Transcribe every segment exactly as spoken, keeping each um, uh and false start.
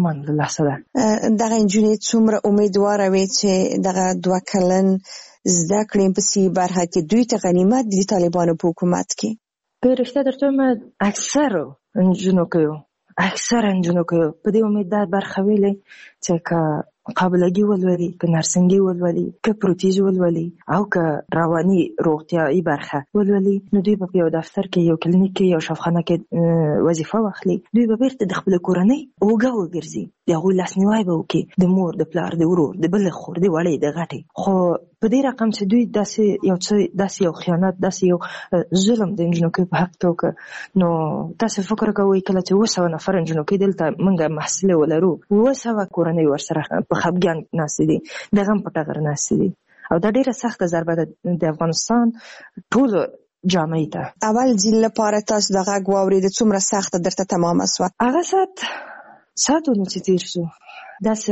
تماما له لاسه ده. دغه نجونې څومره امیدواره وي چې دغه دوه کلن زده کړې په سي برخه کې دوی ته غنیمت دي طالبانو په حکومت کې. په رښتیا درته وایم اکثر نجونو کوي اکثر نجونو کوي په دې امید دا برخه ویلې چې که قابلګي ولولي، که نرسنګي ولولي، که پروتیز ولولي او که رواني روغتیايي برخه ولولي، نو دوی به په یو دفتر کې، یو کلینیک کې، یو شفاخانه کې وظیفه واخلي. دوی به بیرته د خپل کورنۍ اوږه وګرځي، د هغوی لاسنیوی به وکړي، د مور، د پلار، د ورور، د بلې خور، د وړې، د غټې. خو په دې رقم چې دوی داسې یو څه داسې یو خیانت، داسې یو ظلم د نجونکۍ په حق کې وکړه، نو تاسې فکر کوئ کله چې اوه سوه نفر نجونکۍ دلته موږ محصلې ولرو، اوه سوه کورنۍ ورسره په خپګان ناستې دي، د غم په ټغر ناستې دي، او دا ډېره سخته ضربه ده د افغانستان ټولو جامعې ته. اول ځل لپاره تاسو د غږ واورېد څومره سخته درته تمامه سوه؟ هغه ساعت ساعتونو چې تېر شو، داسې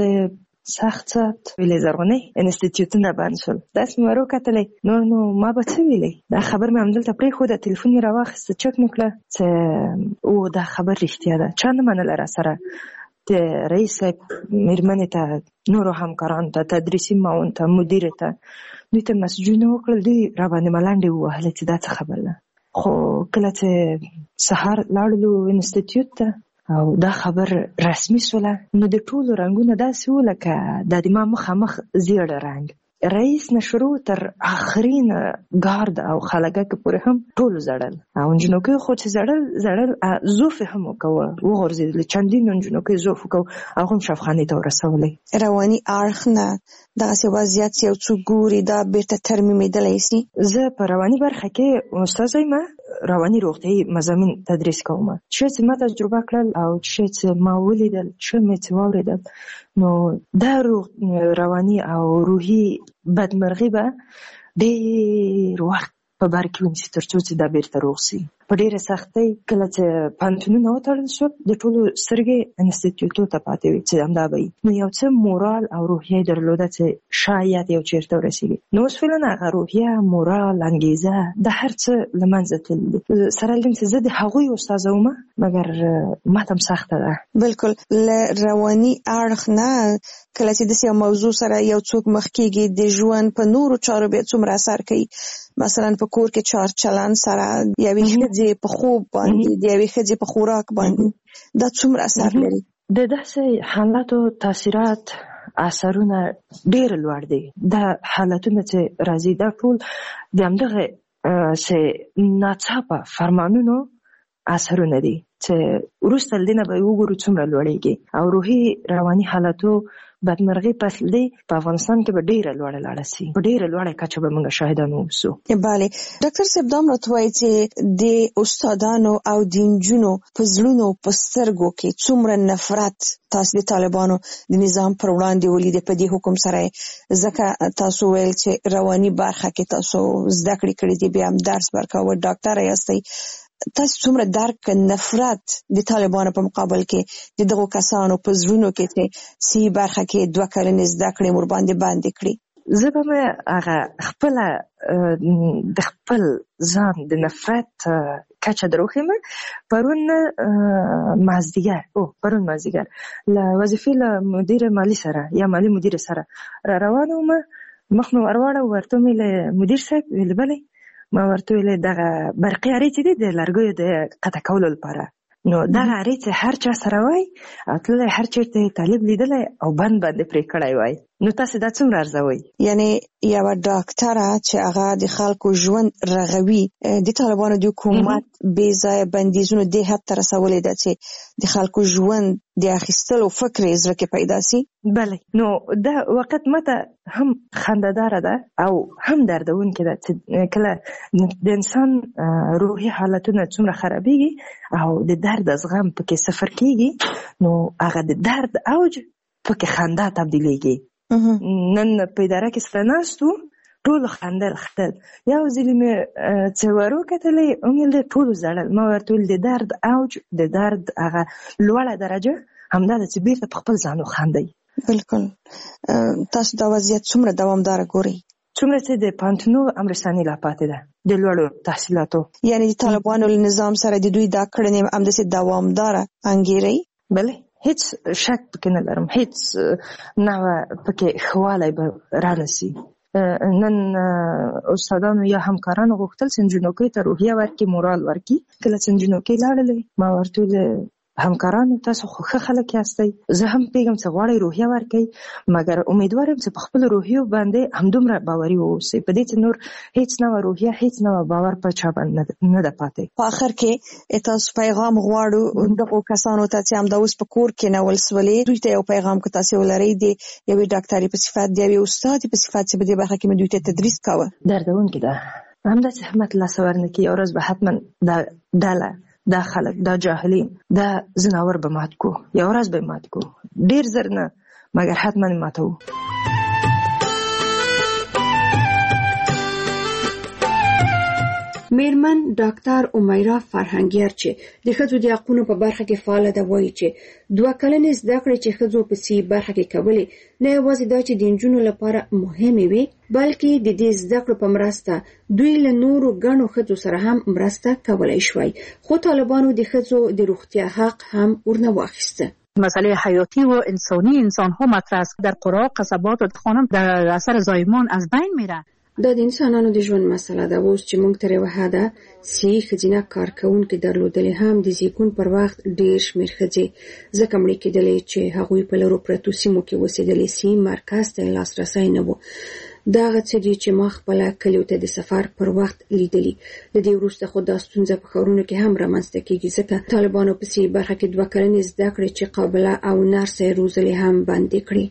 سخت ساعت ویلې زرغونې انسټیټیوټونه بند شول، داسې مې ور وکتلې، نور نو ما به څه ویلې. دا خبر مې همدلته پرېښوده، تلیفون مې راواخیسته، چک مې کړه چې او دا خبر رښتیا ده. چا نه منله راسره، د رئیس صاحب مېرمنې ته، نورو همکارانو ته، تدریسي معاون ته، مدیر ته، دوی ته مسجونه وکړل، دوی را باندې ملنډې ووهلې چې دا څه خبر ده. خو کله چې سهار لاړلو انسټیټیوټ ته او دا خبر رسمي سوله، نو د ټولو رنګونه داسې وو لکه دا د ما مخامخ زیړ رنګ. رئیس نه شروع تر آخرین ګارد او خلګکه پورې هم ټولو زړل، او نجونکۍ خو چې زړل زړل زوف هم وکوه، وغورځېدل، چندین نجونکۍ زوف وکوه، هغه هم شفاخانې ته ورسولې. رواني اړخ نه دغسې وضعیت یو څوک ګوري دا بیرته ترمیمېدلی سي؟ زه په رواني برخه کې استاذ یم، رواني روغتیايي مضامین تدریس کوم. چې څه ما تجربه کړل او چې څه ما ولیدل، چې مې څه واورېدل، نو دا رواني او روحي بدمرغي به ډېر وخت په بر کې ونیسي تر څو چې دا بیرته روغ سي. په ډېره سختۍ کله چې پوهنتونونه وتړل شول، د ټولو سترګې انسټیټیوټو ته پاتې وې چې همدا به وي، نو یو څه مورال او روحیه یې درلوده چې شاید یو چېرته ورسېږي. نو اوس فعلا هغه روحیه، مورال، انګېزه، د هر څه له منځه تللي دي. سره له دې چې زه د هغوی استاذه وم، مګر ماته هم سخته ده. بلکل له رواني اړخ نه کله چې داسې یو موضوع سره یو څوک مخ کېږي، د ژوند په نورو چارو بیا څومره اثر کوي. مثلا په کور کې چار چلن سره، یوې ښځې په خوب باندې، د یوې ښځې په خوراک باندې، دا څومره اثر لري؟ د داسې حالاتو تاثیرات، اثرونه ډېر لوړ دي. دا حالتونه چې راځي دا ټول د همدغه چې ناڅاپه فرمانونو اثرونه دي چې وروسته له دې نه به وګورو څومره لوړېږي، او روحي رواني حالاتو بدمرغي فصل دی په افغانستان کې به ډېره لوړه لاړه سي، په ډېره لوړه کچه به موږ شاهدان واوسو. بله ډاکټر صاحب، دا هم راته وایي چې د استادانو او د نجونو په زړونو په سترګو کې څومره نفرت تاسو د طالبانو د نظام پر وړاندې ولیدې په دې حکم سره، ځکه تاسو ویل چې رواني برخه کې تاسو زده کړې کړې دي، بیا هم درس ورکوه، ډاکټره یاستئ، تاسو څومره درک نفرت د طالبانو په مقابل کې د دغو کسانو په زړونو کې چې سی برخه کې دوه کلنې زده کړې ور باندې باندې کړي؟ زه به مې هغه خپله د خپل ځان د نفرت کچه در وښیم. پرون مازدیګر او پرون مازدیګر له وظیفې له مدیر مالي سره یا مالي مدیر سره را روانه وم، مخ مې ور واړه، ورته مې له مدیر صاحب ویل بلې، ما ورته ویلې دغه برقي ارې چې دي د لرګیو د قطع کولو لپاره، نو دغه ارې چې هر چا سره وای او تللی هر چېرته طالب لیدلی او بند باندې پرې کړی وای، نو تاسې دا څومره ارزوئ؟ یعنی یوه ډاکټره چې هغه د خلکو ژوند رغوي، د طالبانو د حکومت بې ځایه بندیزونو دې حد ته رسولې ده چې د خلکو ژوند د اخیستلو فکر یې زړه کې پیدا سي؟ بله، نو دا وخت ماته هم خندهداره ده او هم دردونکې ده چې کله د انسان روحي حالتونه څومره خرابېږي او د درد از غم پکې صفر کېږي، نو هغه د درد اوج پکې خندا تبدیلېږي. نن په اداره کې سره ناست وو، ټولو خندل خندل، یو ځلې مې چې ور وکتلې ومې د ټولو زړل، ما ورته ویل د درد اوج، د درد هغه لوړه درجه همدا ده چې بیرته په خپل ځان وخاندئ. بلکل. تاسو دا وضعیت څومره دوامداره ګورئ؟ څومره چې د پوهنتونو امرساني لا پاتې ده د لوړو تحصیلاتو، یعنی د طالبانو له نظام سره د دوی دا کړنې همداسې دوامداره انګیرئ؟ بله، هیڅ شک پکې نه لرم، هیڅ نوع پکې ښوالی به رانسي. نن استادانو یا همکارانو غوښتل چې نجونوکۍ ته روحیه ورکړي، مورال ورکړي. کله چې نجونوکۍ لاړلې ما ورته وویل همکارانو تاسو خو ښه خلک یاستئ، زه هم پوهېږم چې غواړئ روحیه ورکړئ، مګر امیدوار یم چې په خپلو روحیو باندې همدومره باوري واوسئ، په دې چې نور هیڅ نوع روحیه هیڅ نوع باور په چا باندې نه ده پاتې. په آخر کې تاسو پیغام غواړو دغو کسانو ته چې همدا اوس په کور کې نول سولې، دوی ته یو پیغام که تاسې ولرئ د یوې ډاکټرې په صفت، د یوې استادې په صفت چې په دې برخه کې مې دوی ته تدریس کاوه. دردونکې ده، همداسې همت لاسه ورنکړي، یو ورځ به حتما دا ډله، دا خلک، دا جاهلین، دا زناور به مات کو، یو ورځ به مات کو، ډیر زر نه مګر حتما ماتو. میرمن ډاکټر امیرا فرهنګیار چې د ښځو د حقونو په برخه کې فعاله ده وایي چې دوه کلنې زده کړې چې ښځو په سي برخه کې کولې نه یوازې دا چې د نجونو لپاره مهمې وي، بلکې د دې زده کړو په مرسته دوی له نورو ګڼو ښځو سره هم مرسته کولای شوی، خو طالبانو د ښځو د روغتیا حق هم ورنه واخیسته. مسئله حیاتی و انسانی انسان ها مطرح است. در قرى قصبات و خانم در اثر زایمان از بین میره. دا د انسانانو د ژوند مسله ده. اوس چې موږ تر یوه حده سي ښځینه کارکوونکې درلودلې هم د زیږون پر وخت ډېر شمېر ښځې ځکه مړې کېدلې چې هغوی په لرو پرتو سیمو کې اوسېدلې، سي مرکز ته یې لاسرسی نه و. دا هغه څه دي چې ما خپله کلیو ته د سفر پر وخت لیدلي. د دې وروسته خو دا ستونزه په ښارونو کې هم رامنځته کېږي، ځکه طالبانو په سي برخه کې دوه کلنې زده کړې چې قابله او نرسه یې روزلې هم بندې کړې.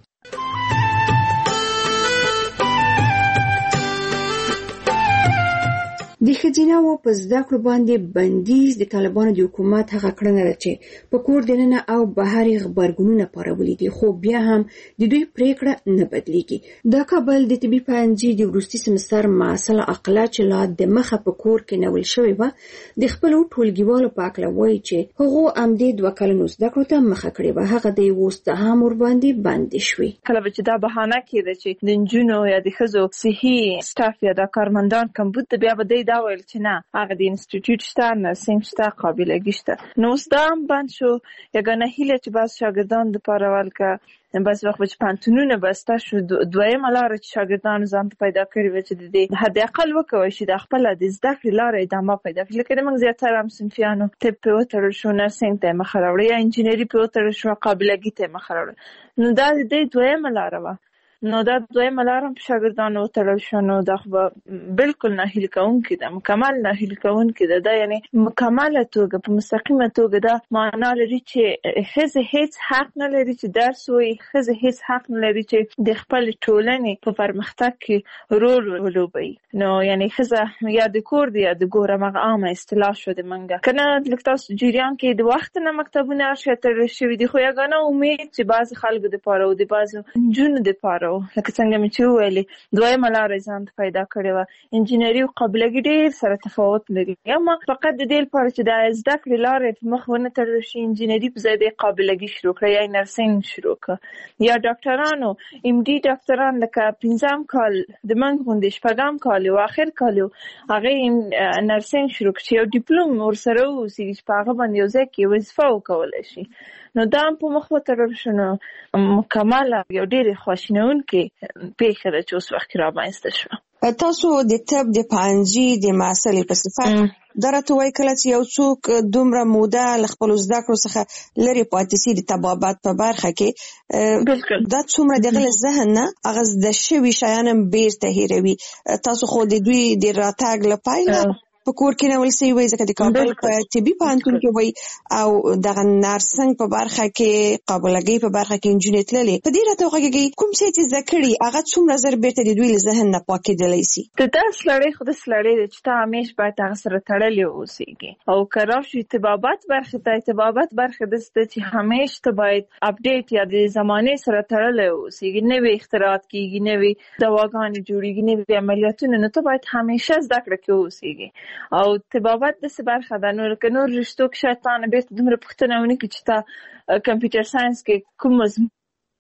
د ښځیناوو په زده کړو باندې بندیز د طالبانو د حکومت هغه کړنه ده چې په کور دننه او بهر یې غبرګونونه پارولي دي، خو بیا هم د دوی پریکړه نه بدلیږي. د کابل د طبي پوهنځي د وروستي سمستر محصله عاقله چې لا د مخه په کور کې نول شوې وه د خپلو ټولګیوالو په هکله وایي چې هغو همدې دوه کلنو زده کړو ته مخه کړې وه، هغه د اوس ته هم ورباندې بندې شوې. کله به چې دا بهانه کېده چې د نجونو یا د ښځو صحي سټاف یا د کارمندان کمبود ته، بیا به دی دا ویل چې نه هغه د انسټیټیوټ شته، نرسنګ شته، قابلګي شته. نو اوس دا هم بند شو. یګانه هیله چې بعض شاګردان دپاره ولکه بعض وخت به چې پوهنتونونه بسته شو، دویمه لاره چې شاګردانو ځان ته پیدا کړې وه چې د دې حداقل وکوی شي د خپله د زده کړې لاره ادامه پیدا کړي. لکه د موږ زیاتره هم صنفیانو طب پرې وتړل شو، نرسنګ ته یې مخه راوړه، یا انجینري پرې وتړل شو، قابلګي ته یې مخه راوړه. نو دا د دې دویمه لاره وه. نو دا دویمه لاره هم په شاګردانو وتړل شو. نو دا خو به بلکل ناهیلي کوونکې ده، مکمل ناهیلي کوونکې ده. دا یعنې مکمله توګه په مستقیمه توګه دا معنا لري چې ښځې هیڅ حق نه لري چې درس ووایي، ښځې هیڅ حق نه لري چې د خپلې ټولنې په پرمختګ کې رول ولوبوي. نو یعنې ښځه یا د کور دی یا د ګور، همغه عامه اصطلاح شو د منګه. که نه لږ تاسو جریان کې د وخت نه مکتبونه هر تړل شوي دي، خو یګانه امید چې بعضې خلکو دپاره او د بعضو نجونو دپاره لکه څنګه مې چې وویلې دویمه لاره یې ځان ته پیدا کړې وه. انجینري او قابلګي ډېر سره تفاوت لري. اما فقط د دې لپاره چې دا زده کړې لاره یې په مخ ونه تړل شي، انجینري په ځای د قابلګي شروع کړه یا نرسنګ شروع کړه، یا ډاکټرانو ایم ډي ډاکټران لکه پنځم کال د موږ غوندې شپږم کال و آخر کال و هغې نرسنګ شروع کړه چې یو ډیپلوم ورسره واوسېږي چې په هغه باندې یو ځای کې وظیفه وکولی شي. نو دا هم په مخ وتړل شو. نو مکمله یو ډېرې خواشینونکې پېښه ده چې اوس وخت کې رامنځته شوه. تاسو د طب د پوهنځي د محصلې په صفت دا راته وایي کله چې یو څوک دومره موده له خپلو زده کړو څخه لرې پاتې سي د طبابت په برخه کې، دا څومره د هغه له ذهن نه هغه زده شوي شیان هم بېرته هېروي. تاسو خو د دوی د راتګ له پایله په کور کې نول سوي وایي، ځکه د کابل په طبي پوهنتون کې وایي او دغه نرسنګ په برخه کې، قابلګۍ په برخه کې نجونې تللې. په دې راته وغږېږئ کوم څه چې زده کړي هغه څومره زر بېرته د دوی له ذهن نه پاکېدلی سي؟ د داس لړۍ خو داسې لړۍ ده چې ته همیش باید هغه سره تړلې واوسېږي. او که راشي طبابت برخې ته، طبابت برخې داسې ده چې همیش ته باید اپډیټ یا د زمانې سره تړلی واوسېږي. نوې اختراعات کېږي، نوې دواګانې جوړېږي، نوې عملیاتونه، نو ته باید همیشه زده کړه کې واوسېږي. او طبابت داسې برخه ده، نو که نور رشتو کې شاید تا نه بېرته دومره پوښتنه ونه کړي چې تا کمپیوټر ساینس کې کوم مضمون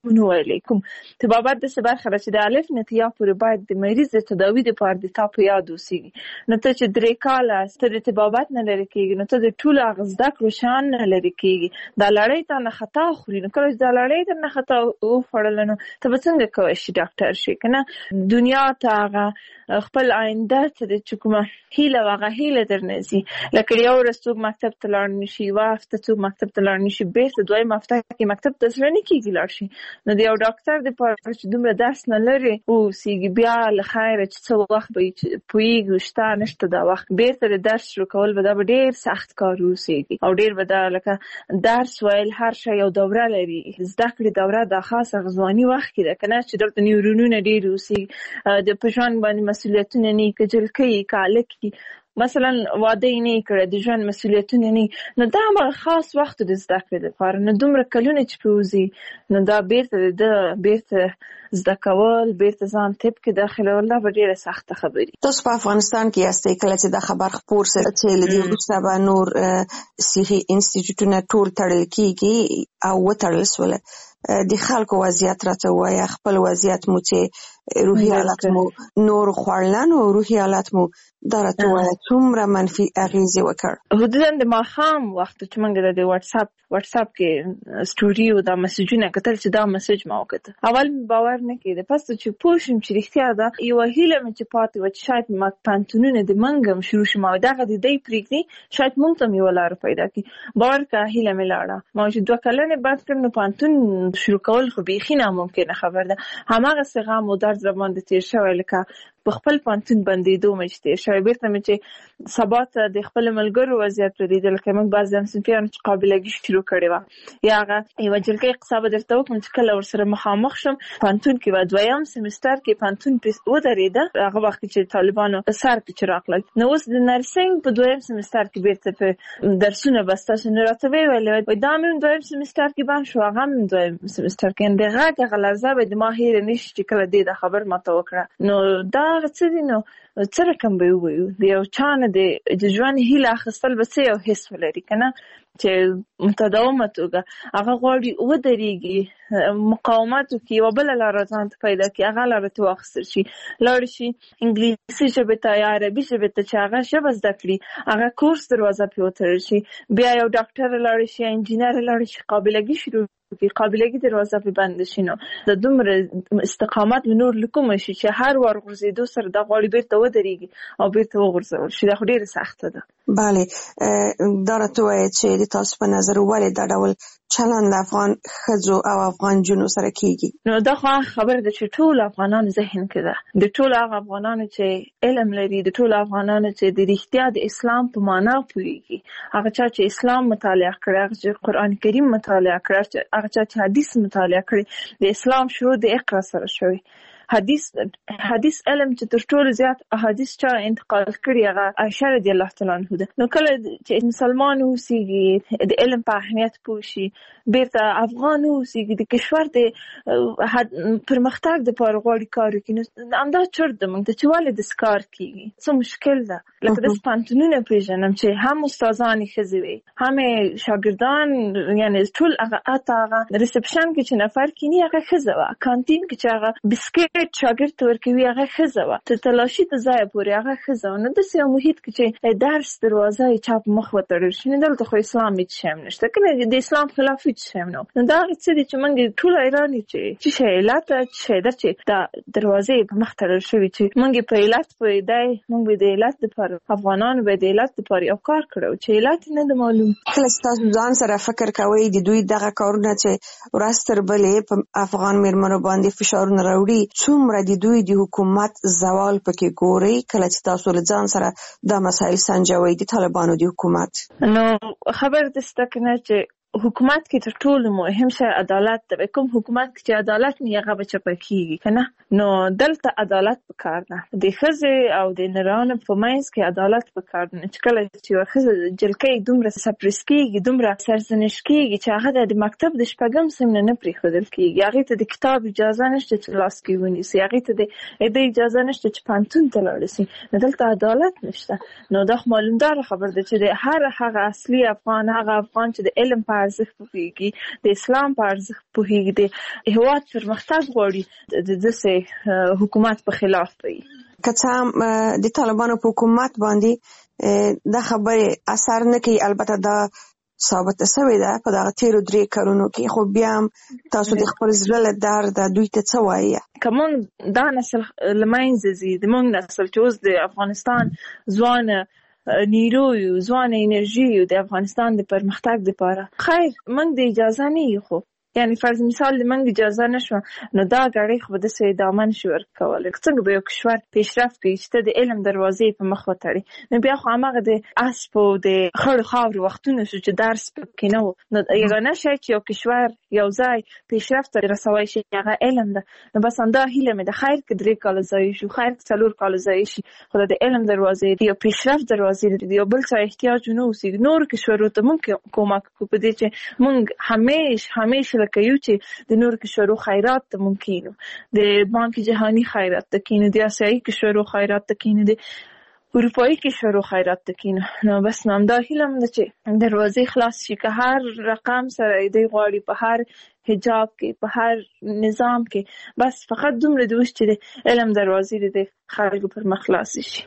نو کوم طبابت د څه برخه چې د الف نه تیا پورې باید د مریض د تداوی لپاره د تا په یاد اوسېږي. نو ته چې درې کاله ته د طبابت نه لرې کېږي نو ته د ټولو هغه زده کړو شیان نه لرې کېږي. دا لړۍ تا نه خطا خوري نو کله چې دا لړۍ در نه خطا وخوړله نو ته به څنګه کولی شي ډاکټر شي که نه. دنیا ته هغه خپل آینده ته د چې کومه هیله او هغه هیله درنه ځي. لکه یو ورځ څوک مکتب ته لاړ نه شي، یوه هفته څوک مکتب ته لاړ نه شي، بېرته دویمه هفته کې مکتب ته زړه نه کېږي لاړ شي. نو د یو ډاکټر دپاره چې دومره درس نه لري اوسېږي بیا له خیره چې څه وخت به پوهېږي شته نشته دا وخت بېرته د درس شروع کول به دا به ډېر سخت کار اوسېږي او ډېر به دا لکه درس ویل هر شی یو دوره لري. زده کړې دوره دا خاص هغه ځواني وخت کې ده که نه چې دلته نیورونونه ډېر اوسېږي د په ژوند باندې مسؤلیتونه نه وي که جلکۍ که هلک وي مثلا واده یې نه کړی د ژوند مسؤلیتونه نه نو دا هغه خاص وخت د زده کړې لپاره نو دومره کلونه چې پرې وځي نو دا بېرته د بېرته زده کول بېرته ځان طب کې داخلول دا به ډېره سخته خبرې. تاسو په افغانستان کې یاستئ کله چې دا خبر خپور سره چې له دې وروسته به نور صحي انسټیټیوټونه ټول تړل کېږي او وتړل سول د خلکو وضعیت راته ووایه خپل وضعیت مو چې روحي حالت مو نور خوړلن او روحي حالت مو دا راته ووایه څومره منفي اغېزې وکړ. حدودا د ماښام وخت چې موږ د واتساپ واتساپ کې سټوري او دا مسیجونه کتل چې دا مسیج ما وکړه اول مې باور نه کېده پس چې پوه شوم چې رښتیا ده یوه هیله مې چې پاتې وه چې شاید ما پوهنتونونه د موږ هم شروع شي ما دغه د دی پرېږدي شاید موږ ته هم یوه لاره پیدا کړي. باور کړه هیله مې لاړه ما چې دوه کلنې بند کړم نو پوهنتون شروع کول خو بیخي ناممکنه خبر ده. هماغسې غم او درد راباندې تېر شوی لکه په خپل پوهنتون بندېدو مې چې تېر شوی بېرته مې چې سبا ته د خپلو ملګرو وضعیت ولیدل لکه موږ بعضې همصنفیانو چې قابلګي شروع کړې وه یا هغه یوه جلکۍ قصه به درته وکړم چې کله ورسره مخامخ شم پوهنتون کې به دویم سمستر کې پوهنتون پرې ودرېده هغه وخت چې طالبانو په سر کې چې راغلل نو اوس د نرسنګ په دویم سمستر کې بېرته په درسونه بسته شو نو راته ویې ویل وایي دا مې دویم سمستر کې بند شو هغه مې دویم سمستر کې د غږ هغه لرزه به د ما هېره نه شي چې کله دې دا خبر ماته وکړه نو دا هغه څه دي نو څه رقم به ووایو د یو چا نه د ژوند هیله اخیستل به څه یو حس ولري که نه چې متداومه توګه هغه غواړي ودرېږي مقاومت وکړي یوه بله لاره ځان ته پیدا کړي هغه لاره ته واخیستل شي لاړ شي انګلیسي ژبې ته یا عربي ژبې ته چې هغه ژبه زده کړي هغه کورس دروازه پرې وتړل شي بیا یو ډاکټر لاړ شي یا انجینر لاړ شي قابلګي شروع قابلګي دروازه په بند شي نو د دومره استقامت نور لکوم شي چې هر وار غورځېدو سره د غواړي بیرته ودرېږي او بیرته وغورځول شي دا خو ډېره سخته ده. بله دا راته ووایه چې د تاسو په نظر ولې دا ډول چلند له افغان ښځو او افغان نجونو سره کېږي؟ نو دا خو خبره ده چې ټول افغانانو ذهن کې ده د ټولو هغه افغانانو چې علم لري د ټولو افغانانو چې د رښتیا د اسلام په معنا پوهېږي هغه چا چې اسلام مطالعه کړی هغه چې قرآن کریم مطالعه کړی هغه چا چې حدیث مطالعه کړی د اسلام شروع د اقرا سره شوی حدیث حدیث علم چې تر ټولو زیات احادیث چا انتقال کړي هغه عائشه رضی الله تعالی عنها ده. نو کله چې مسلمان اوسېږي د علم په اهمیت پوه شي بیرته افغان اوسېږي د کشور د پرمختګ دپاره غواړي کار وکړي نو همدا چرت ده موږ ته چې ولې داسې کار کېږي څه مشکل ده لکه داسې پوهنتونونه پېژنم چې هم استادانې ښځې وي هم شاګردان یعنې ټول هغه حتی هغه ریسپشن کې چې نفر کښېني هغه ښځه وه کانتین کې چې هغه بسکټ شاګرد ته ورکوي هغه ښځه وه تر تلاشي ته ځایه پورې هغه ښځه وه نو داسې یو محیط کې چې درس دروازه یې چا په مخ وتړل شي نو دلته خو اسلام هېڅ شی هم نشته که د اسلام خلاف هېڅ شی هم نه نو دا هغه څه دي چې موږ ټول حیران یو چې څه شی علت ده څه شی ده چې دا دروازې یې په مخ تړل شوي چې موږ یې په علت پوهېدی موږ به د علت دپاره افغانانو به د علت دپاره یو کار کړی چې علت یې نه ده معلوم. کله چې تاسو ځان سره فکر کوئ د دوی دغه کارونه چې ورځ تر بلې په افغان مېرمنو باندې فشارونه راوړي څومره د دوی د حکومت زوال پکې ګورئ کله چې تاسو له ځان سره دا مسایل سنجوئ د طالبانو د حکومت؟ نو خبر دسته که نه چې حکومت کې تر ټولو مهم شی عدالت ده کوم حکومت کې چې عدالت نه هغه به چپه کېږي که نه نو دلته عدالت پکار ده د ښځې او د نرانو په منځ کې عدالت پکار ده چې کله چې یوه ښځه جلکۍ دومره سپریس کېږي دومره سرزنش کېږي چې هغه د مکتب د شپږم صنف نه نه پرېښودل کېږي هغې ته د کتاب اجازه نشته چې لاس کې ونیسي هغې ته د د اجازه نشته چې پوهنتون ته لاړ شي نو دلته عدالت نشته نو دا خو معلومداره خبر ده چې د هر هغه اصلي افغان هغه افغان چې د علم په ارزښت پوهیږي د اسلام په ارزښت پوهیږي د هیواد پرمختګ غواړي د دسه حکومت په خلاف وي. که څه هم د طالبانو په حکومت باندې دا خبره اثر نه کوي، البته دا ثابت شوی ده په دغه تیرو درې کلونو کې، خو بیا هم تاسو د خپل زړه له درده دوی ته څه وایي؟ که موږ دا نسل له منځه ځي، د موږ نسل چې اوس د افغانستان ځوان نیرو یو، ځوان انرژي یو د افغانستان د پرمختګ لپاره، خیر موږ د اجازه نه یو، خو یعنی فرض مثال د منګ اجازه نشو نو دا غړي خو د سې دامن شو ورکول. څنګه به یو کشور پیشرفت کوي چې د علم دروازې په مخ وتړي؟ نو بیا خو هغه د اسپ او د خړ خاور وختونه شو چې درس پکې نه و. نو یګانه شي چې یو کشور یو ځای پیشرفت رسوي شي هغه علم ده. نو بس انده هیله مې د خیر کې درې کال ځای شو، خیر څلور کال ځای شي، خو د علم دروازې یو پیشرفت دروازې دی، یو بل څه احتیاج نه اوسي. نور کشورو ته ممکن کومک کو په دې چې مونږ همیش همیش لکه یو چې د نور کشورو خیرات ته ممکنو، د بانک جهانی خیرات ته کینو، د آسیایي کشورو خیرات ته کینو، د اروپایي کشورو خیرات ته کینو. نو بس نام دا هیلم ده چې دروازې خلاص شي، که هر رقم سره دی غواړي په هر حجاب کې په هر نظام کې، بس فقط دومره دوست چې د علم دروازې د خلکو پر مخ خلاص شي.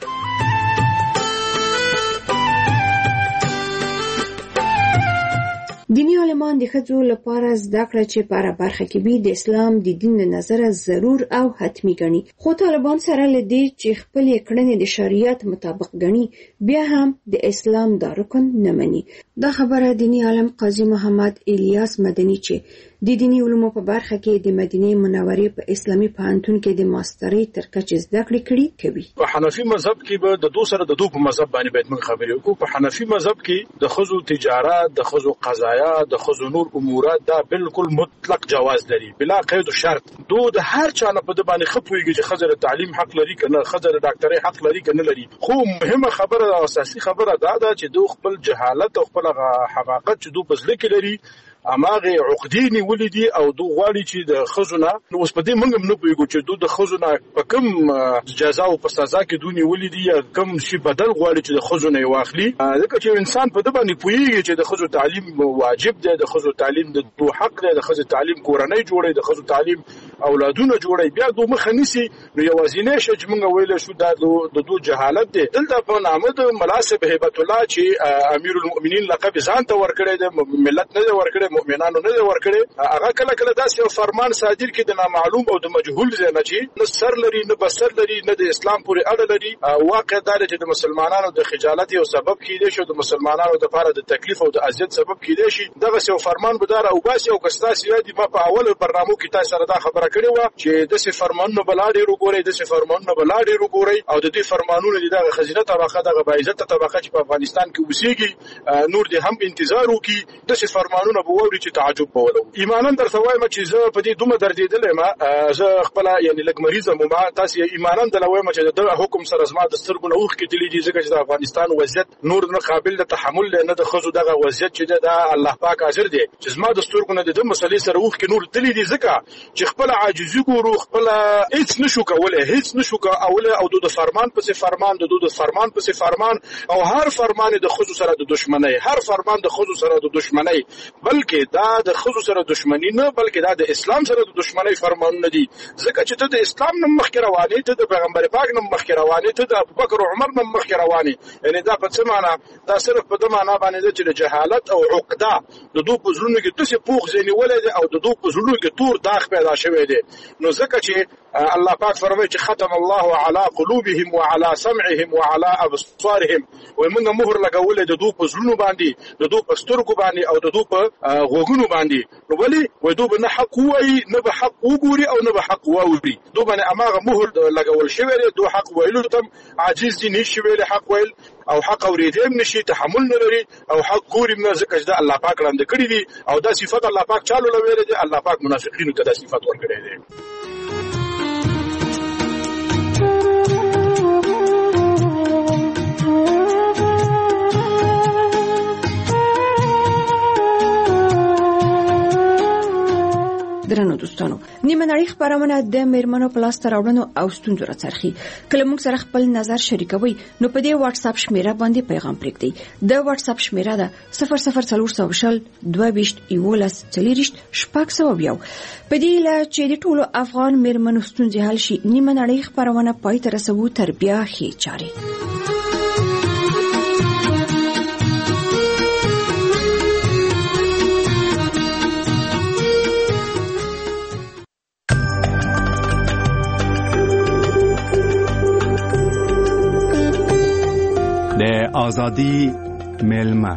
دینی عالمان د ښځو لپاره زده کړه چې په هره برخه کې وي د اسلام د دین له نظره ضرور او حتمي ګڼي، خو طالبان سره له دې چې خپلې کړنې د شریعت مطابق ګڼي بیا هم د اسلام دا رکن نه مني. دا خبره دینی عالم قاضي محمد الیاس مدني چې د دینی علومو په برخه کې د مدینه منورې په اسلامي پوهنتون کې د ماسترۍ تر کچې زده کړې کړي کوي. په حنفي مذهب کې به د دوه سره د دوه په مذهب باندې باید موږ خبرې وکړو. په حنفي مذهب کې د ښځو تجارت، د ښځو قضایا، د ښځو نور امورات دا بالکل مطلق جواز لري بلا قید و شرط. دو د هر چا نه په د باندې خپويږي چې ښځه تعلیم حق لري کنه، ښځه ډاکټرۍ حق لري کنه لري. خو مهمه خبره او اساسي خبره دا ده چې دو خپل جهالت او خپل حقاقت چې دو بزله کې لري اماغه عقدې نیولې دي او دو غواړي چې د خزونه نو اوس په دې موږ نه پوهیږو چې دو د خزونه په کوم جزا او په سزا کې دونی ولې دي یا کوم شي بدل غواړي چې د خزونه یې واخلي. ځکه چې انسان په دې باندې پوهیږي چې د خزو تعلیم واجب دی، د خزو تعلیم د دو حق دی، د خزو تعلیم کورنۍ جوړي، د خزو تعلیم اولادونه جوړي. بیا دو مخ نيسي نو یوازینه شي چې موږ ویل شو دا د دو جهالت دی. دلته په نامه د مناسب هیبت الله چې امیر المؤمنین لقب ځان ته ورکړی دی، ملت نه ورکړی، مؤمنانو نه ورکړي. هغه کله کله داسې یو فرمان صادر کړي د نامعلوم او د مجهول ځنه چې نه سر لري نه بسر لري نه د اسلام پورې اړه لري. واقع دا چې د مسلمانانو د خجالت یو سبب کیدی شو، د مسلمانانو د لپاره د تکلیف او د اذیت سبب کیدی شي. دغه یو فرمان بدار او باسي او کستا سیادي ما په اول برنامه کې تاسو سره دا خبره کړې و چې د سي فرمانونو بلاډي وګورئ، د سي فرمانونو بلاډي وګورئ او د دې فرمانونو دغه خزینه طبقه دغه باعزت طبقه چې په افغانستان کې اوسېږي نور دې هم انتظار وکي. د سي فرمانونو به ووري چې تعجب بولو. ایماناً درته وایم چې زه په دې دومره دردېدلې ما زه خپل یعنی لګ مریضه مو ما تاسو ایماناً د لوي چې د حکم سره زما د سترګو نه اوخ کې تللی دي ځکه چې د افغانستان وضعیت نور نه قابل د تحمل نه د خزو دغه وضعیت چې د الله پاک حاضر دی چې زما د سترګو نه د مسلې سره اوخ کې نور تللی دي ځکه چې خپل عاجزي ګورو، خپل هیڅ نشو کولای، هیڅ نشو کولای او د فرمان پسې فرمان د د فرمان پسې فرمان او هر فرمان د خزو سره د دشمنی، هر فرمان د خزو سره د دشمنی، بلکې دا د خزو سره دشمنی نه بلکې دا د اسلام سره د دشمنی فرمانونه دي. ځکه چې ته د اسلام نه مخکې روانې، ته د پیغمبر پاک نه مخکې روانې، ته د ابوبکر او عمر نه مخکې روانې. یعنی دا په څه معنا؟ دا صرف په دې معنا باندې چې د جهالت او عقده د دوه پزړونو کې تاسو پوښ ځنی ولې او د دوه پزړونو کې تور داغ پیدا شوی دی. نو ځکه چې الله پاک فرمایي چې ختم الله على قلوبهم وعلى سمعهم وعلى ابصارهم، ومنه مهر لګولې د دوه پزړونو باندې، د دوه پسترګو باندې او د دوه په غوګونو باندې. نو ولی وای دوی نه حق وای نه به حق وګوري او نه به حق واوري. دوی باندې اماغه مهر لګول شوی دی. دوی حق ویلو تم عاجز دي، نشي ویل حق ویل او حق اوریدم نشي، تحمل نه لري او حق ګوري نه ځکه چې الله پاک لاندې کړی دي او دا صفات الله پاک چالو لوي دي. الله پاک منافقینو ته دا صفات ورکړي دي. درنو دوستانو، نیمه نړۍ خبرونه د میرمنو په لاس راوړنو او ستونزو راڅرخي. کله موږ سره خپل نظر شریکوي نو په دې واتس اپ شمیره باندې پیغام پرېږدئ. د واتس اپ شمیره ده صفر صفر څلور سوه شل دوه ویشت یولس څلوېښت شپږ سوه یو. په دې هیله چې د ټولو افغان میرمنو ستونزې حل شي، نیمه نړۍ خبرونه پای ته رسوو تر بیا ښې چارې. د آزادی میلمه.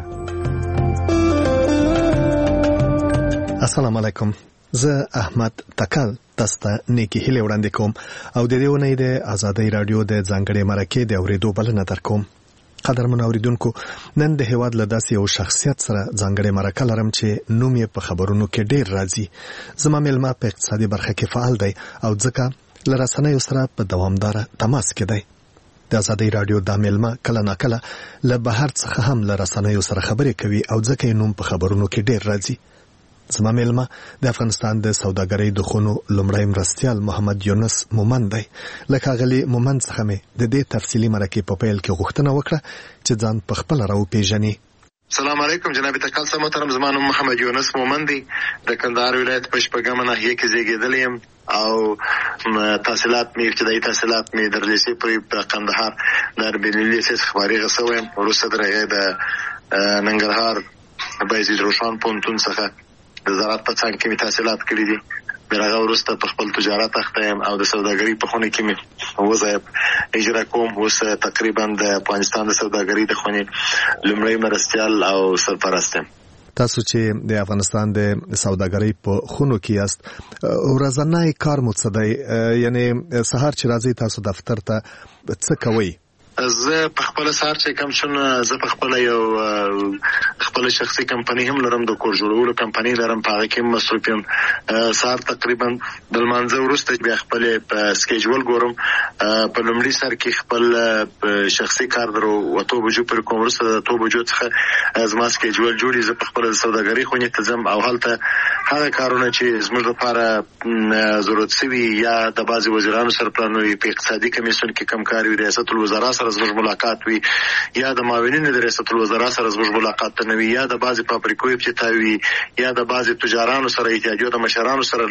السلام علیکم، زه احمد تکل تاسو ته نیکی هیله وړاندې کوم او د دې ونې د آزادی رادیو د ځانګړي مرکې د اورېدو بلنه درکوم. قدرمن اوریدونکو، نن د هیواد له داسې یو شخصیت سره ځانګړي مرکه لرم چې نوم یې په خبرونو کې ډیر راځي. زما میلمه په اقتصادي برخه کې فعال دی او ځکه له رسنیو سره په دوامدار تماس کې دی. د آزادی رادیو د میلمه کله ناکله له بهر څخه هم له رسنیو سره خبرې کوي او ځکه یې نوم په خبرونو کې ډیر راځي. زما میلمه د افغانستان د سوداګرۍ د خونو لومړی مرستیال محمد یونس مومند دی. له ښاغلي مومند څخه مې د دې تفصیلي مرکې په پیل کې غوښتنه وکړه چې ځان په خپله راوپېژني. السلام علیکم جناب تکل صاحب محترم، زما نوم محمد یونس مومند دی. د کندهار ولایت په شپږمه ناحیه کې زیږېدلی یم او تحصیلات مې ابتدایي تحصیلات مې در لیسې پورې په کندهار د بین لیسې څخه فارغه شوی یم. وروسته تر هغې د ننګرهار بایزید روښان پوهنتون څخه د زراعت په څانګه کې مې تحصیلات کړي دي. تر هغه وروسته په خپل تجارت اخته یم او د سوداګرۍ په خونه کې مې وظایف اجرا کوم. اوس تقریبا د افغانستان د سوداګرۍ د خونې لومړی مرستیال او سرپرست یم. تاسو چې د افغانستان د سوداګرۍ په خونو کې یاست، ورځنی کار مو څه دی؟ یعنی سهار چې راځئ تاسو دفتر ته څه کوئ؟ زه په خپل سهار چې کوم شنه زه په خپل یو خپل شخصي کمپنی هم لرم، د کور جوړولو کمپنی لرم، په هغه کې هم مصروف یم. سهار تقریبا د لمانځه وروسته بیا خپل په سکیجول ګورم. په لومړي سر کې خپل شخصي کار درو وته بجو پر کوم، وروسته د تو بجو څخه زما سکیجول جوړي. زه په خپل سوداګرۍ خونې ته ځم او هلته هغه کارونه چې زموږ لپاره ضرورت سوي یا د بعضې وزیرانو سره پلانوي، په اقتصادي کمیسیون کې کم کار وي، ریاست الوزرا سره زموږ ملاقات وي، یا د معاونینو د ریاست الوزرا سره زموږ ملاقات نه وي، یا د بعضې فابریکو افتتاح وي، یا د بعضې تجارانو سره اتحادیو د مشرانو سره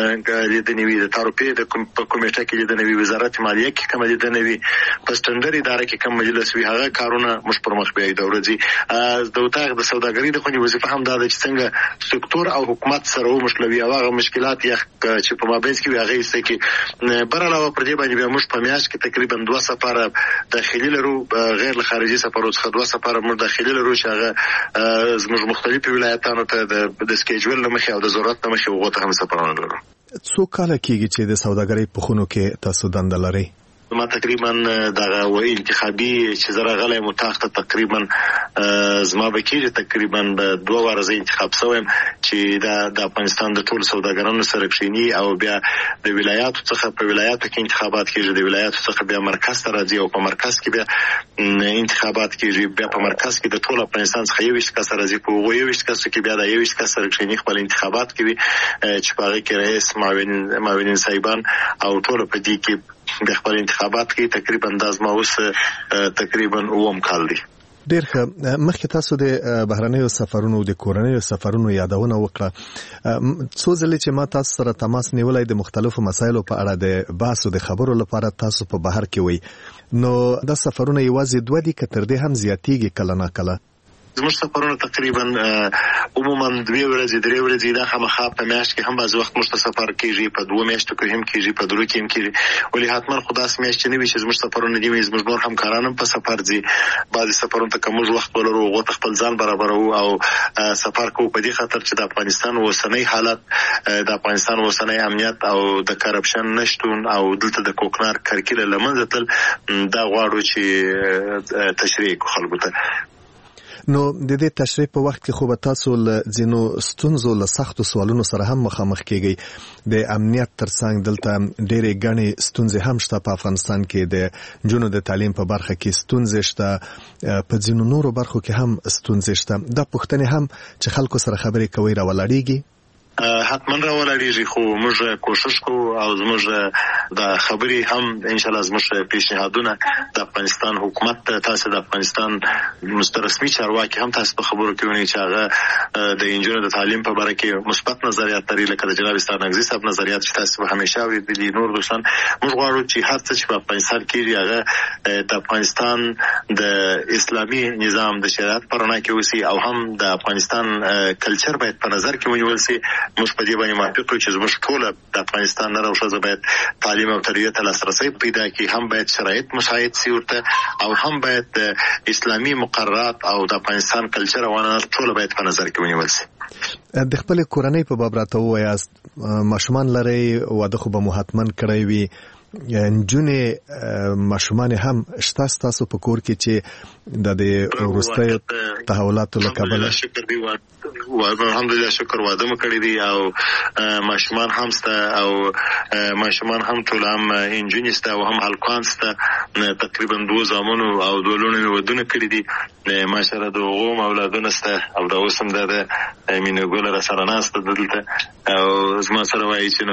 لیدنې وي، د تعرفې د په کمیټه کې لیدنې وي، وزارت مالیه کې کومه لیدنې وي، په سټنډر اداره کې کوم مجلس وي، هغه کارونه موږ پر مخ بیایو د ورځې. د اتاق د سوداګرۍ د خونې وظیفه هم دا ده چې څنګه سکتور او حکومت سره ومشلوي او هغه مشکلات یا چې په مابینځ کې وي هغه ایسته کړي. بر علاوه پر دې باندې بیا موږ په میاشت کې تقریبا دوه سفاره داخلي لرو، غیر له خارجي سفرو څخه دوه سفاره موږ داخلي لرو چې هغه زموږ مختلفو ولایتانو ته د سکیجول له مخې او د ضرورت له مخې هغو ته هم سفرونه لرو. څو کاله کېږي چې د سوداګرۍ په خونو کې تاسو دنده لرئ؟ ما تقریبا دغه وای انتخابي چې زه راغلی یم اتاق ته تقریبا زما به کېږي تقریبا به دوه واره زه انتخاب شوی یم چې دا د افغانستان د ټولو سوداګرانو سره کښېني او بیا د ولایاتو څخه په ولایاتو کې انتخابات کېږي، د ولایاتو څخه بیا مرکز ته راځي او په مرکز کې بیا انتخابات کېږي. بیا په مرکز کې د ټول افغانستان څخه یوویشت کسه راځي، په هغو یوویشت کسو کې بیا د یوویشت کس سره کښېني خپل انتخابات کوي چې په هغې کې رئیس معاونین صاحبان او ټولو په دې کې د خپل انتخابات کې تقریبا د ازما اوس تقریبا اووم کال دی. ډېر ښه. مخکې تاسو د بهرنیو سفرونو د کورنیو سفرونو یادونه وکړه. څو ځلې چې ما تاسو سره تماس نیولی د مختلفو مسایلو په اړه د بحث او د خبرو لپاره تاسو په بهر کې وئ، نو دا سفرونه یوازې دوه دي که تر دې هم زیاتېږي کله ناکله؟ زموږ سفرونه تقریبا عموما دوې ورځې درې ورځې دا خامخا په میاشت کې هم بعضې وخت موږ ته سفر کېږي، په دوو میاشتو کې هم کېږي، په درو کې هم کېږي. ولې حتما خو داسې میاشت چې نه وي چې زموږ سفرونه دي وي، زموږ نور همکاران هم په سفر ځي. بعضې سفرونو ته که موږ وخت ولرو هغو ته خپل ځان برابروو او سفر کوو په دې خاطر چې د افغانستان اوسنی حالت، د افغانستان اوسنی امنیت او د کرپشن نشتون او دلته د کوکنار کرکیله له منځه تلل دا غواړو چې تشریح کړو خلکو ته. نو د دې تشریح په وخت کې خو به تاسو له ځینو ستونزو له سختو سوالونو سره هم مخامخ کېږئ. د امنیت ترڅنګ دلته ډېرې ګڼې ستونزې هم شته. په افغانستان کې د نجونو د تعلیم په برخه کې ستونزې شته، په ځینو نورو برخو کې هم ستونزې شته. دا پوښتنې هم چې خلکو سره خبرې کوئ راولاړېږي؟ حتما راولاړيږي خو موږ کوشش کوو او موږ د خبرې هم ان شاء الله زموږ پیشنهادونه د افغانستان حکومت ته تاسو د افغانستان مسترسمي چارواکي هم تاسو په خبرو کې ونی چې هغه د انجونو د تعلیم په اړه کې مثبت نظریات لري لکه د جناب ستانګزي صاحب نظریات چې تاسو به همیشه اوریدلي نور دوستان موږ غواړو چې هر څه چې په افغانستان کې هغه د افغانستان د اسلامي نظام د شریعت پر رڼا کې وسی او هم د افغانستان کلچر باید په نظر کې ونیول شي. موږ په دې باندې موافق یو چې موږ ټول د افغانستان نه راوښه باید تعلیم او تربیه ته لاسرسي پیدا کړي هم باید شرایط مساعد شي ورته او هم باید اسلامي مقررات او د افغانستان کلچر او عناصر ټول باید په نظر کې ونیول شي. د خپل کورنۍ په باب راته وایاست ماشومان لري واده خو به مو حتمن کړی وي نجونې ماشومان هم شته ستاسو په کور کې چې د وروستیو تحولاتو له کبله شکر دی الحمدلله شکر واده مو کړی دی او ماشومان هم سته او ماشومان هم ټول هم انجونې سته او هم هلکان سته تقریبا دوه زامنو او دوه لوڼو مې ودونه کړي دي ماشاءالله د هغو اولادونه سته او دا اوس هم د مینه ګل را سره ناسته دلته او زما سره وایي چې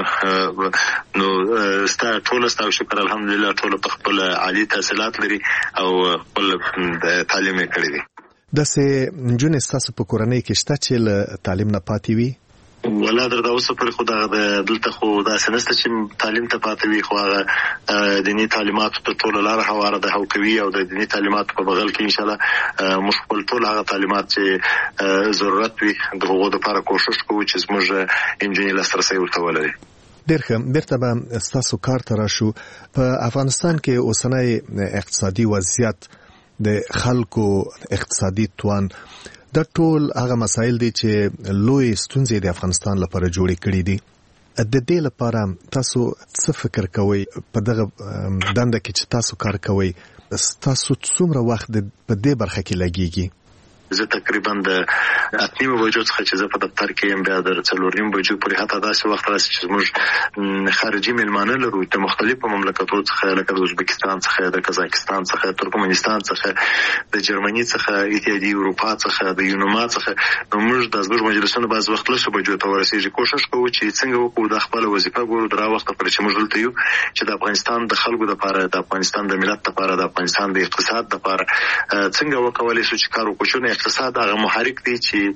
نو نو ستا ټول او شکر الحمدلله ټول په خپل عالی تحصیلات لري او خپل تعلیم یې کړی دی. داسې نجونې ستاسو په کورنۍ کې شته چې له تعلیم نه پاتې وي؟ ولا درته اوس پر خو دغه دلته خو داسې نشته چې تعلیم ته پاتې وي خو هغه دیني تعلیماتو ته ټول لاره هواره ده او کوي او د دیني تعلیماتو په بغل کې ان شاء الله موږ خپل ټول هغه تعلیمات چې ضرورت وي د هغو لپاره کوشش کوو چې موږ انجینر لاسرسي ورته ولري. ډېر ښه. بیرته به ستاسو کار ته راشو. په افغانستان کې اوسنی اقتصادي وضعیت د خلکو اقتصادي توان دا ټول هغه مسایل دي چې لوی ستونزې د افغانستان لپاره جوړې کړې دي. د دې لپاره تاسو څه فکر کوئ په دغه دنده کې چې تاسو کار کوئ تاسو څومره وخت په دې برخه کې لګیږي؟ زه تقریبا د اتنیمه بجو څخه چې زه په دفتر کې یم بیا د څلورنیم بجو پورې حتی داسې وخت راسي چې موږ خارجي میلمانه لرو د مختلفو مملکتونو څخه لکه د ازبکستان څخه د قزاقستان څخه ترکمنستان څخه د جرمني څخه اتحادیه اروپا څخه د یونما څخه نو موږ د زموږ مجلسونو بعض وخت لسو بجو ته ورسېږي. کوشش کوو چې څنګه وکړو د خپل وظیفه ګورو درا وخت پر چې موږ دلته یو چې د افغانستان د خلکو لپاره د افغانستان د ملت لپاره د افغانستان د اقتصاد لپاره څنګه وکولای شو چې کار وکړو. اقتصاد هغه محرک دی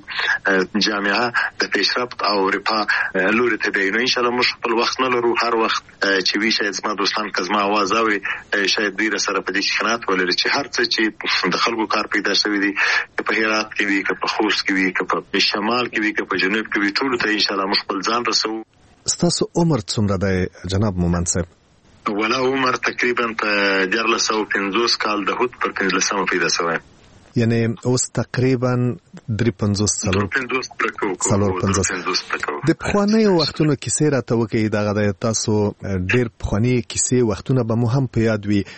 چې جامعه د پیشرفت او رفاه لوري ته دی. نو ان شاء الله موږ خپل وخت نه لرو هر وخت چې وی شاید زما دوستان کزما आवाज اوي شاید ډیر سره په دې خنات ولري چې هر څه چې د خلکو کار پیدا شوی دی په هرات کې وی که په خوست کې وی که په شمال کې وی که په جنوب کې وی ټول ته ان شاء الله موږ خپل ځان رسو. ستاسو عمر څومره دی جناب مومن صاحب؟ ولا عمر تقریبا په دیارلس سوه پنځوس کال د هوت پر پنځلسمه پیدا شوی یعنی اوس تقریبا درې پنځوس څلور څلور پنځوس. د پخوانیو وختونو کیسې راته وکړئ دغه د تاسو ډېر پخواني کیسې وختونه به مو هم په یاد وي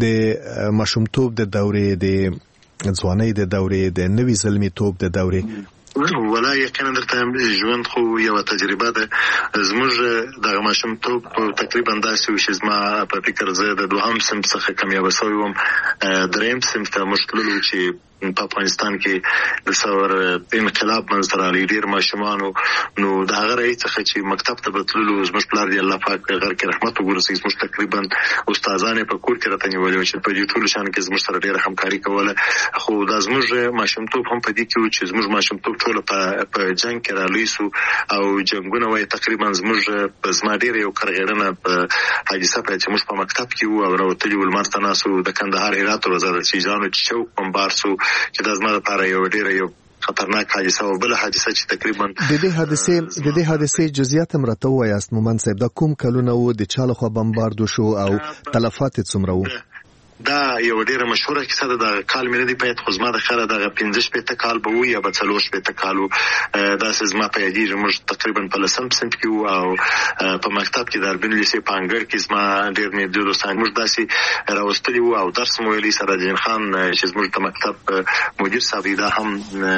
د ماشومتوب د دورې د ځوانۍ د دورې د نوي زلمیتوب د دورې؟ ولا یقینا درته ژوند خو یو تجربه ده. زموږ د ماشومتوب تقریبا داسې و چې زما په فکر زه د دوهم صنف څخه کامیابه شوی وم. دریم صنف ته موږ تللو چې په افغانستان کې د ثور انقلاب منځ راغلی ډېر ماشومانو نو د هغه رئیس څخه چې مکتب ته بتللو زموږ پلار دی الله پاک په غر کې رحمت وګرځي زموږ تقریبا استادان په کور کې راته نیولې چې په دې ټول شان کې زموږ سره ډېر همکاري کوله خو د زموږ ماشومتوب هم په دې کې و چې زموږ ماشومتوب ټول په په جنگ کې رالوي سو او جنگونه وای تقریبا زموږ په زما ډېر یو کرغړنه په حادثه په چې موږ په مکتب کې وو او راوتلي ولمر تناسو د کندهار هرات وزارت چې ځانو چې چوک بمبار سو چې د زما لپاره یو ډېر یو خطرناک حادثه او بل حادثه چې تقریبا د دې حادثه د دې حادثه جزئیات هم راته وایاست مومن صاحب د کوم کلونه وو د چا لخوا بمباردو شو او تلفات څومره وو؟ دا یو ډیره مشهوره کیسه ده د کال مې نه دی پېټ خو زما د خره د پنځه شپېته کال به وي یا به څلور شپېته کال وو دا زما په یادېږي موږ تقریبا په لسم صنف کې وو او په مکتب کې د اربین لیسې په انګړ کې زما ډېر نږدې دوستان موږ داسې راوستلي وو او درس مو ویلي سراجدین خان چې زموږ د مکتب مدیر صاحب دا هم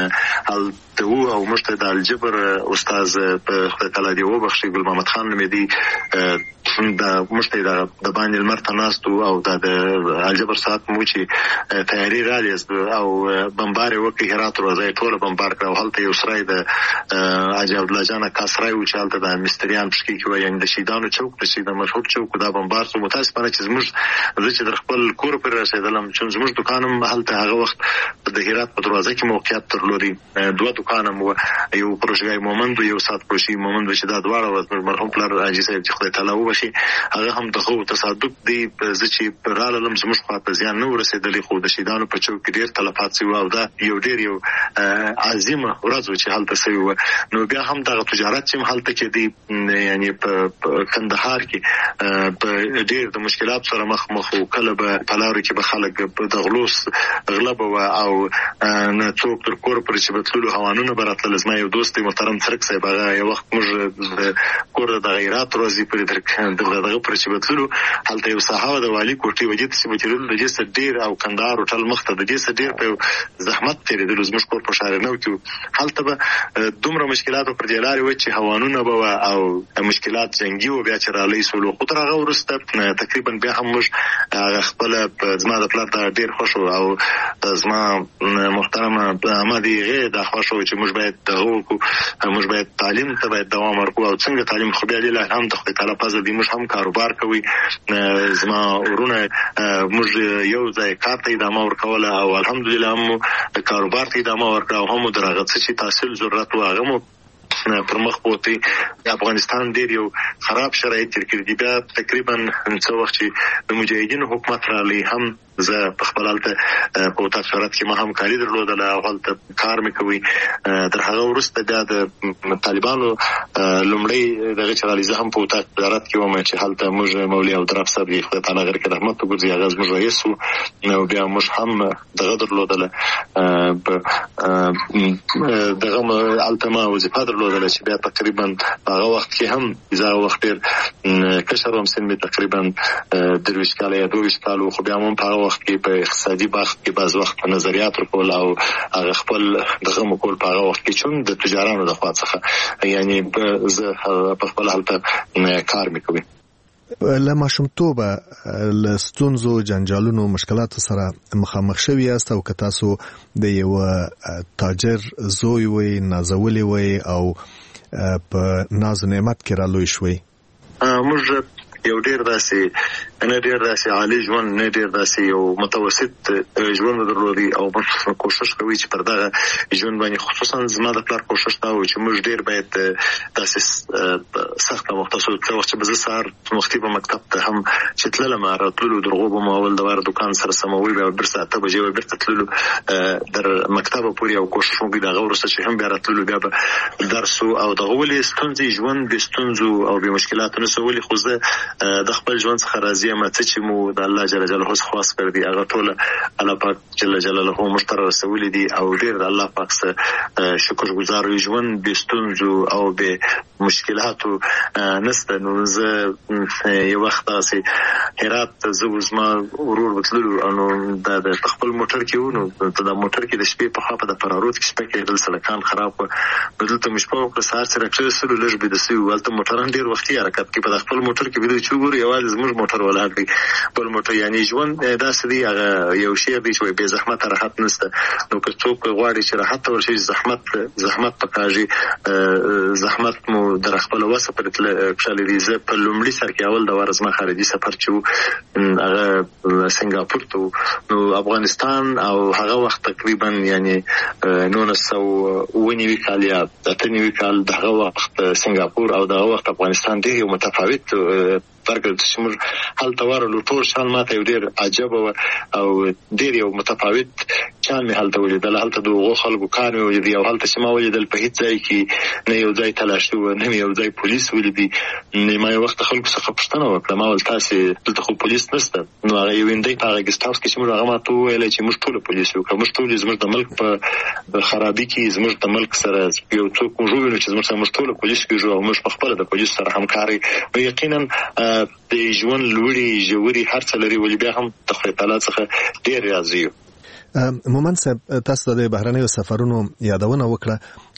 هلته وو او موږ ته د الجبر استاد په خدای تعالی دې وبخښي ګل محمد خان نومېدی د موږ ته د باندې لمر ته ناست او د الجبر صاحب ساعت مو چې تیاری را لیست او بمبار وکړي هرات روزي ټول بمبار کړ او هلته یو سرای د حاجي عبدالله جان کاسرای و چې هلته د مستریان پشکي کې وایي د شهیدانو چوک د شهید مشهور چوک دا بمبار سو متاسفانه چې زموږ زه چې در خپل کور پر رسیدلم چې زموږ دکانم هلته هغه وخت د هرات په دروازه کې موقعیت درلودي دوه دکانم و یو پروژګای مومند یو سات پروژې مومند چې دا دواړه مرحوم پلار حاجي صاحب چې خدای تعالی وبخي هغه هم د خو تصادف دی زه چې پر عالم زموږ خواته زیان نه ورسېدلی خو د شهیدانو په چوک کې ډیر تلفات شوي او دا یو ډیر یو عظیمه ورځ چې هلته شوی و نو بیا هم دغه تجارت چې هلته کې دی یعنی په کندهار کې په ډیر د مشکلات سره مخ مخ کله به پلارو کې به خلک د غلوس غلب او نه څوک تر کور پر چې بتلو هوانونه براتل زما یو دوست محترم ترک صاحب هغه یو وخت موږ کور د غیرات روزي پر دغه پر چې بتلو هلته یو صحابه د والی کوټي وجه چې بتلو د جسد ډیر او کندهار او ټل مخته د جسد ډیر په زحمت تیرې د زموږ کور په شهر نو کې هلته به دومره مشکلات پر جلاري و چې هوانونه به او مشکلات جنگي او بیا چې را لې سولو خو تر هغه ورسته تقریبا بیا هم موږ خپل زما د پلان دا ډیر خوشو او زما محترمه احمدي غي دا خوشو چې موږ باید دغه موږ باید تعلیم ته باید دوام ورکو او څنګه تعلیم خو بیا له هم د خپل طلبه پزه دي موږ هم کاروبار کوي زما ورونه موږ یو ځای کار ته ادامه ورکول او الحمدلله هم کاروبار ته ادامه ورکړو هم درغه چې تحصیل ضرورت و هغه پر مخ بوتي افغانستان ډیر یو خراب شرایط تر کې دي بیا تقریبا څو وخت چې د مجاهدینو حکومت را لې هم زه په خپل حالت په تفسیرات کې ما هم کاری درلودل او حالت کار مې کوي تر هغه وروسته بیا د طالبانو لومړی دغه چرالي زه هم په تفسیرات کې ومه چې حالت موږ مولوي او درف صاحب خدای تعالی غیر کې رحمت وکړي هغه موږ رئیس او بیا موږ هم دغه درلودل دغه التما وظیفه درلودل چې بیا تقریبا هغه وخت کې هم زه وخت ډیر کشر هم سن می تقریبا درویش کاله یا دویش کاله خو بیا هم په وخت کې په اقتصادي بحث کې بعض وخت په نظریات ورکول او هغه خپل دغه مکول په هغه وخت کې چون د تجارانو د خوا څخه یعنی زه په خپل حالت کار میکوي له ماشومتوبه له ستونزو جنجالونو مشکلاتو سره مخامخ شوي یاست او که تاسو د یو تاجر زوی وي نازولی وي او په ناز نعمت کې را لوی شوي موږ یو ډیر داسې نه ډیر داسې عالی ژوند نه ډیر داسې یو متوسط ژوند درلودي او موږ کوشش کوي چې پر دغه ژوند باندې خصوصا زما د پلار کوشش دا و چې موږ ډیر باید داسې سخت مختصر څه وخت چې زه سهار وختي په مکتب ته هم چې تللم راتللو درغو به مو اول د واره دکان سره سموي بیا بر ساعت به جواب بیرته تللو در مکتب پورې او کوشش وکړي دغه ورسته چې هم بیا راتللو بیا به درس او دغه ولې ستونزې ژوند به ستونزو او به مشکلاتونو سره ولې خو زه د خپل ژوند څخه راضي یم چې مو د الله جل جلاله څخه خاص کړ دي هغه ټول الله پاک جل جلاله مشتر رسول دي او ډیر د الله پاک سره شکر گزار ژوند به ستونزو او به مشکلاتو نسته نو زه یو وخت تاسو هرات زه زما ورور وتلو نو د خپل موټر کې ونو د موټر کې د شپې په خاطر د پرارود کې شپه کې د سلکان خراب و بدلته مش په وخت سهار سره کړسلو لږ به د سوي ولته موټران ډیر وختي حرکت کې په خپل موټر کې به چې ګوري یوازې زموږ موټر ولاړ دی بل موټر یعنی ژوند داسې دی هغه یو شی دی چې به زحمت راحت نشته نو که څوک غواړي چې راحت ورشي زحمت زحمت پکاږي زحمت مو در خپل وسه پر کله دی زه په لومړي سر کې اول د ورزما خارجي سفر چې هغه سنگاپور ته نو افغانستان او هغه وخت تقریبا یعنی نو سو ونیوي کال یا اتنیوي کال دغه وخت سنگاپور او دغه وخت افغانستان دی یو متفاوت فرق چې موږ هلته ورلو ټول شان ماته یو ډیر عجب او ډیر یو متفاوت چان مې هلته ولیدل هلته دغه خلکو کار مې ولیدل او هلته چې ما ولیدل په هیڅ ځای کې نه یو ځای تلاشي و نه یو ځای پولیس ولیدي نه ما یو وخت خلکو څخه پوښتنه وکړه ما ول تاسو دلته خو پولیس نشته نو هغه یو اندې په هغه ګسټ هاوس کې چې موږ هغه ماته ویل چې موږ ټول پولیس یو کوم ټول زموږ د ملک په خرابي کې زموږ د ملک سره یو څوک موږ چې زموږ سره ټول پولیس کېږو او موږ په خپل د پولیس سره همکاري او یقینا د ژوند لوړي ژوري هر څه لري ولې بیا هم د خدای تعالی څخه ډیر راضي یو مومن صاحب تاسو د بهرنیو سفرونو یادونه وکړه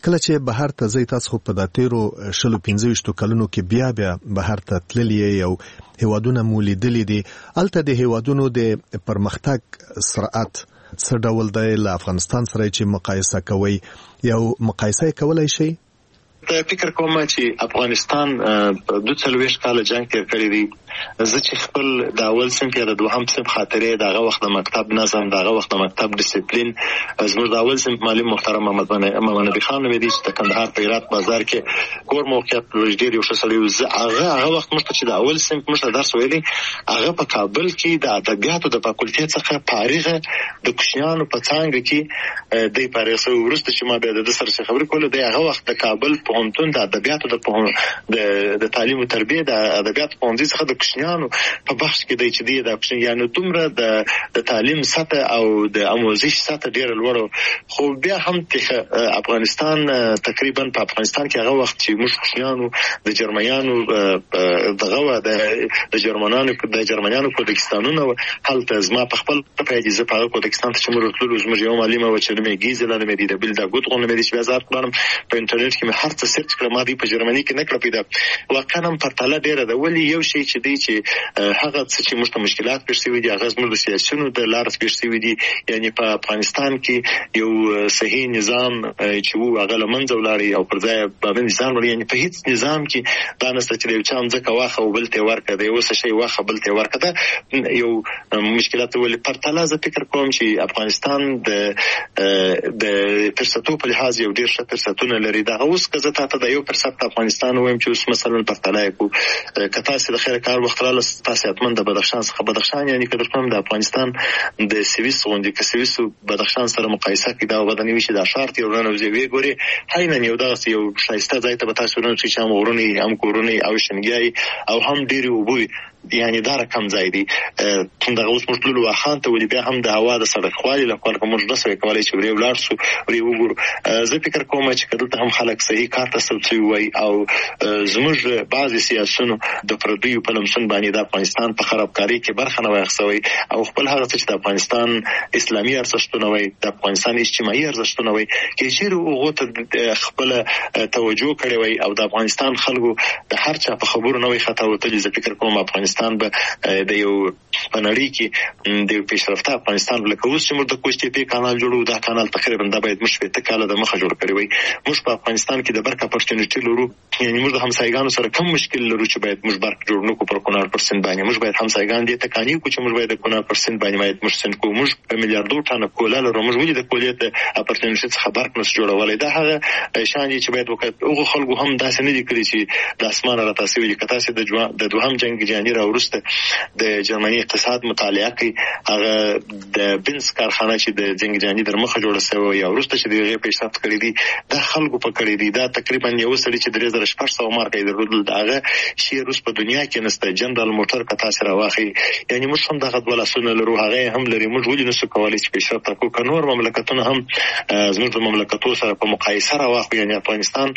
کله چې بهر ته ځئ تاسو په د تیرو شلو پنځه ویشتو کلونو کې بیا بیا بهر ته تللی یو هیوادونه مو لیدلي دي هلته د هیوادونو د پرمختګ سرعت څه ډول دی له افغانستان سره چې مقایسه کوئ یو مقایسه کولای شئ؟ د فکر کوم چې افغانستان دوه څلوېښت کاله جنگ تیر کړی دی. زه چې خپل د اول صنف یا د دوهم صنف خاطرې دغه وخت د مکتب نظم دغه وخت د مکتب ډیسپلین زموږ د اول صنف معلم محترم محمد محمد نبی خان نومېدی چې د کندهار په هرات بازار کې کور موقعیت ډېر یو ښه سړی و. هغه هغه وخت موږ ته چې د اول صنف موږ ته درس ویلی هغه په کابل کې د ادبیاتو د فاکولټې څخه فارغه د کوچنیانو په څانګه کې دی فارغ شوی. وروسته چې ما بیا د ده سره خبرې کولې دی هغه وخت د کابل پوهنتون د ادبیاتو د د تعلیم او تربیې د ادبیاتو پوهنځي څخه د کوچنیانو په بخش کې دی چې دی د کوچنیانو دومره د د تعلیم سطح او د آموزش سطح ډېره لوړه. خو بیا هم افغانستان تقریبا په افغانستان کې هغه وخت چې موږ کوچنیانو د جرمنیانو دغه د جرمنانو د جرمنیانو کوردستانونو هلته زما په خپل پیاجي زه په کوردستان ته چې موږ تللو زموږ یو معلم و چې نومې ګیزله نومېدی د بل د ګوتغون نومېدی چې بیا زه کړم په انټرنیټ کې مې هر څه سرچ کړم. ما دی په جرمني کې نه کړه پیدا واقعا هم پرتله ډېره ده. ولې یو شی چې دی چې هغه څه چې موږ ته مشکلات پیښ شوي دي هغه زموږ د سیاسیونو د لارې پیښ شوي دي. یعنې په افغانستان کې یو صحیح نظام چې وو هغه له منځه ولاړی او پر ځای باندې نظام لري. یعنې په هیڅ نظام کې دا نشته چې یو چا ځکه واخه او بل ته ورکړه دی اوس شی واخه بل ته ورکړه دا یو مشکلات. ولې پرتله زه فکر کوم چې افغانستان د د فرصتو په لحاظ یو ډېر ښه فرصتونه لري. دا اوس که زه تاسو ته یو فرصت افغانستان وایم چې اوس مثلا پرتله کوو که تاسو د خیر کار وخت رااله تاسو حتمن د بدخشان څخه بدخشان یعنی که درته د افغانستان د سویس غونډې کې سویس بدخشان سره مقایسه کړئ دا بدني وي چې د شارت یو رانه وزوي ګوري هاینه یو دغه یو شایسته ځای ته به تاسو ورنه چې هم غورونی هم کورونی او شنګي او هم ډیری وبوي یعنی دا رقم ځای دی. دغه اوس موږ ټول واخان ته ولې بیا هم د هوا د سړک خوالي لپاره کوم موږ نسوي کولای چې ورې ولاړ سو ورې وګورو. زه فکر کوم چې کله هم خلک صحیح کار ته سوي وي او زموږ بعضي سیاسيونو د پردیو په لمسون باندې د افغانستان په خرابکاری کې برخه نه واخصوي او خپل هغه څه چې د افغانستان اسلامي ارزښتونه وي د افغانستان اجتماعي ارزښتونه وي کې چې هغه ته خپل توجه کړی وي او د افغانستان خلکو د هر چا په خبرو نه وي خطا وتلی. زه فکر کوم افغانستان به د یو پنړی کې د پیشرفته افغانستان لکه اوس چې موږ د کوشتي په کانال جوړو دا کانال تقریبا د باید مش په تکاله د مخه جوړ کړی وي. موږ په افغانستان کې د برک اپورچونټی لرو یعنی موږ د همسایګانو سره کم مشکل لرو چې باید موږ برک جوړ نکو پر کونال پرسنټ باندې موږ باید همسایګان دې ته کانی کو چې موږ باید د کونال پرسنټ باندې باید مرسن کو موږ په میلیارډو ټانه کولا لرو موږ ولې د کولیت اپورچونټی څخه برک نس جوړولای دا هغه شان چې باید وکړو. هغه خلکو هم داسې نه دي کړی چې د اسمانه را تاسو ویل کته چې د دوهم جنگ جهانی ورسته د جرمني اقتصاد مطالعه کوي هغه د بنز کارخانه چې د جنگ جهانی در مخه جوړه شوی او ورسته چې دغه پیشرفت کړی دي د خلکو په کړی دي دا تقریبا یو سړي چې درې زره شپږ سوه مارکې درلودل دغه شی روس په دنیا کې نسته جنرال موټر کتا سره واخی یعنی موږ هم دغه ولا سونه لرو هغه هم لري موږ ولې نسو کولای چې پیشرفت وکړو که نور مملکتونه هم زموږ د مملکتونو سره په مقایسه راوخو یعنی افغانستان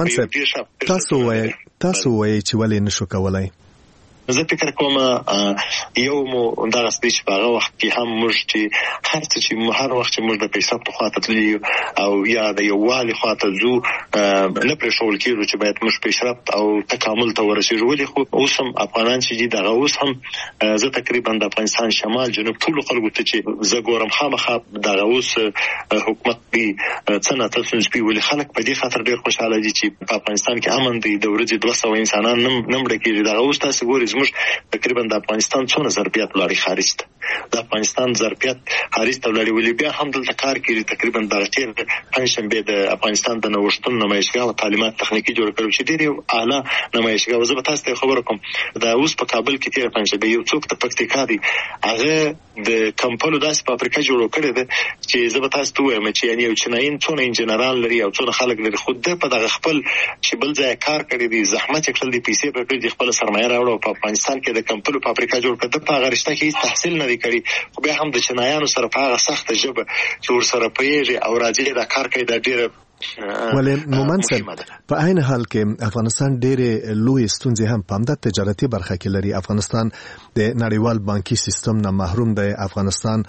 تاسو وایي تاسو وایي چې ولې نشو کولای. زه فکر کوم یو مو دغه سپیچ په هغه وخت کې هم موږ چې هر څه چې هر وخت چې موږ د پیسې په خاطر تللی او یا د یووالي خاطر زو نه پرې شول کېږو چې باید موږ پیشرفت او تکامل ته ورسېږو. ولې خو اوس هم افغانان چې دي دغه اوس هم زه تقریبا د افغانستان شمال جنوب ټولو خلکو ته چې زه ګورم خامخا دغه اوس حکومت دی څه نه څه سپي ولې خلک په دې خاطر ډېر خوشاله دي چې په افغانستان کې امن دی د ورځې دوه سوه انسانان نه مړه کېږي. دغه اوس تاسو ګورئ زموږ تقریبا د افغانستان څونه ظرفیت لري خارج ته د افغانستان ظرفیت خارج ته لري ولې بیا هم دلته کار کوي. تقریبا د تیر پنځشنبه د افغانستان د نوښتونو نمایشګاه او تعلیمات تخنیکی جوړ کړو چې ډېر اعلی نمایشګاه زه به تاسو ته خبر کوم دا اوس په کابل کې تیر پنځشنبه یو څوک د پکتیکا دی هغه د کمپلو داس فابریکه جوړ کړی دی چې زه به تاسو ته وایم چې یعنی یو چیناین څونه انجنیران لري او څونه خلک لري خود په دغه خپل چې بل ځای کار کړی دی زحمت کړل دی پیسې په کړی خپل سرمایه راوړو په افغانستان کې د کمپلو فابریکه جوړ کړه په هغه رشته کې تحصیل نه کړی خو بیا هم د چینایانو سره په هغه سخت ژبه چې ور سره پیږي او راځي دا کار کوي د ډیره ولې مومنصب په عین حال کې افغانستان ډېرې لوی ستونزې هم په همدا تجارتي برخه کې لري. افغانستان د نړیوال بانکي سیستم نه محروم دی. افغانستان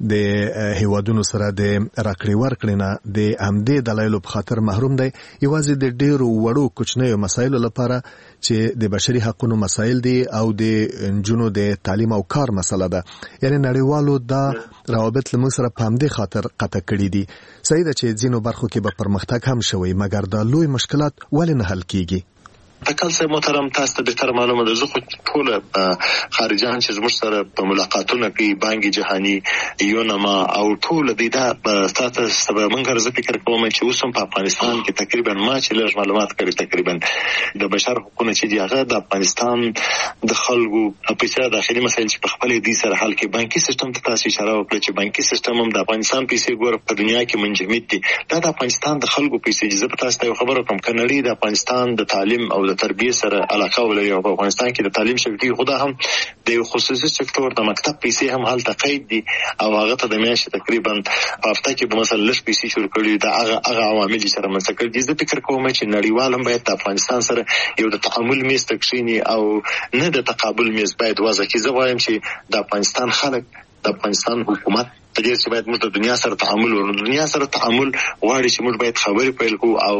د هیوادونو سره د راکړې ورکړې نه د همدې دلایلو په خاطر محروم دی، یوازې د ډېرو وړو کوچنیو مسایلو لپاره چې د بشري حقوقو مسایل دي او د نجونو د تعلیم او کار مسله ده. یعنی نړیوالو دا روابط له موږ سره په همدې خاطر قطع کړي دي. صحیح ده چې ځینو برخو کې به پرمختګ هم شوی، مګر دا لوی مشکلات ولې نه حل کیږي؟ تکل صاحب محترم، تاسو ته بهتر معلومه ده، زه خو ټول خارجان چې زموږ سره په ملاقاتونه کوي، بانک جهانی، یونما او ټول دي، دا تاسو سبا منګر زه فکر کوم چې اوس هم په افغانستان کې تقریبا ما چې لږ معلومات کړی تقریبا د بشر حقوقو چې دی هغه د افغانستان د خلکو په څیر داخلي مسایل چې په خپل دي سره حل کې. بانکي سیستم ته تاسو اشاره وکړه چې بانکي سیستم هم د افغانستان پیسې ګور په دنیا کې منجمد دي. دا د افغانستان د خلکو پیسې. زه په تاسو ته خبره کوم کنړی د افغانستان د تعلیم او د تربیه سره علاقه ولري، او په افغانستان کې د تعلیم شبکې خدا هم د یو خصوصي سکتور د مکتب پیسې هم هلته قید دي، او هغه ته د میاشتې تقریبا هفته کې به مثلا لږ پیسې شروع کړي. دا هغه هغه عوامل چې سره منځ کړي. زه فکر کوم چې نړیوال هم باید د افغانستان سره یو د تعامل میز ته کښیني او نه د تقابل میز باید وضع کړي. زه وایم چې د افغانستان خلک، د افغانستان حکومت په دې چې باید موږ د دنیا سره تعامل ورو دنیا سره تعامل غواړي چې موږ باید خبرې پیل کوو او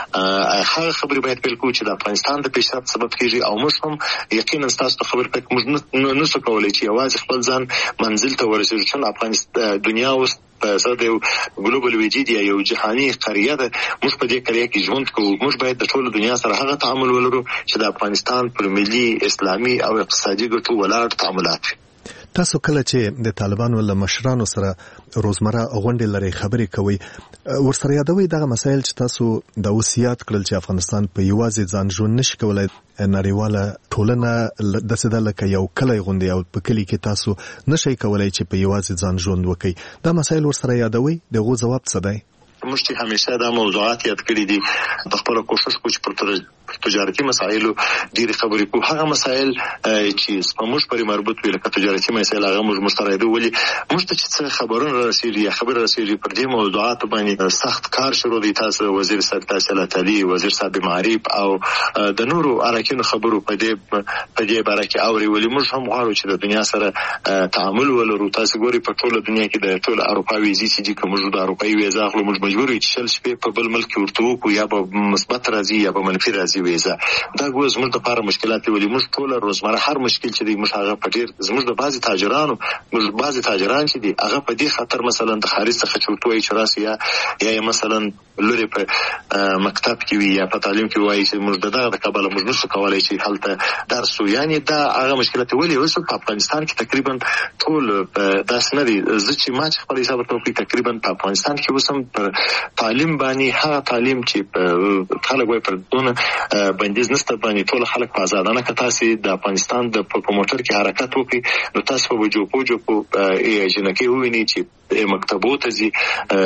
هغه خبرې باید پیل کوو چې د افغانستان د پیشرفت سبب کیږي. او موږ هم یقینا تاسو ته خبر پک موږ نه څه کولای چې یوازې خپل ځان منزل ته ورسېږو، چې افغانستان دنیا اوس په ساده یو ګلوبل ویجید یا یو جهاني قریه ده. موږ په دې قریه کې ژوند کوو. موږ باید د ټول دنیا سره هغه تعامل ولرو چې د افغانستان پر ملي، اسلامي او اقتصادي ګټو ولاړ تعاملات وي. تاسو کله چې د طالبانو له مشرانو سره روزمره غونډې لري، خبرې کوي، ورسره یادوي دغه مسایل چې تاسو د وصیت کړل چې افغانستان په یوازې ځان ژوند نشي کولای، نړیواله ټولنه د څه د لکه یو کلی غوندې او په کلی کې تاسو نشئ کولای چې په یوازې ځان ژوند وکړي. دا مسایل ورسره یادوي، دغه ځواب څه دی؟ موږ چې همیشه دا موضوعات یاد کړی دي، په خپل کوشش کوو چې پر تجارتي مسایلو ډېری خبرې کوو. هغه مسایل چې په موږ پورې مربوط وي لکه تجارتي مسایل، هغه موږ مسترایدو. ولې موږ ته چې څه خبرونه رسېږي یا خبر رسېږي پر دې موضوعات باندې سخت کار شروع دی. تاسو وزیر صاحب تحصیلات علی، وزیر صاحب معارف او د نورو اراکینو خبرو په دې په دې باره کې اوري. ولې موږ هم غواړو چې د دنیا سره تعامل ولرو. تاسو ګوري په ټوله دنیا کې د ټول اروپایي ویزې چې کوم موږ د اروپایي ویزه اخلو، موږ مجبور یو چې شل شپې په بل ملک ورته وکړو، یا به مثبت راځي یا به منفي راځي ویزه. دا ګوز زموږ لپاره مشکلات دي. ولې موږ ټول روزمره هر مشکل چې دی موږ هغه په ډېر زموږ د بعضي تاجرانو موږ بعضي تاجران چې دي هغه په دې خاطر مثلا د خارج څخه چورت وایي چې راسي یا یا مثلا لوري په مکتب کې وي یا په تعلیم کې وایي چې موږ دغه د کابل موږ نشو کولای چې هلته درس وو. یعنی دا هغه مشکلات. ولې اوس په افغانستان کې تقریبا ټول داس نه دي. زه چې ما چې خپل حساب ته تقریبا په افغانستان کې اوس هم پر تعلیم باندې هغه تعلیم چې خلک وایي پر دونه بندیز نشته باندې ټول خلک په آزادانه که تاسو د افغانستان د په موټر کې حرکت وکړي، نو تاسو په جوپو جوپو جنکه وویني چې مکتبو ته ځي،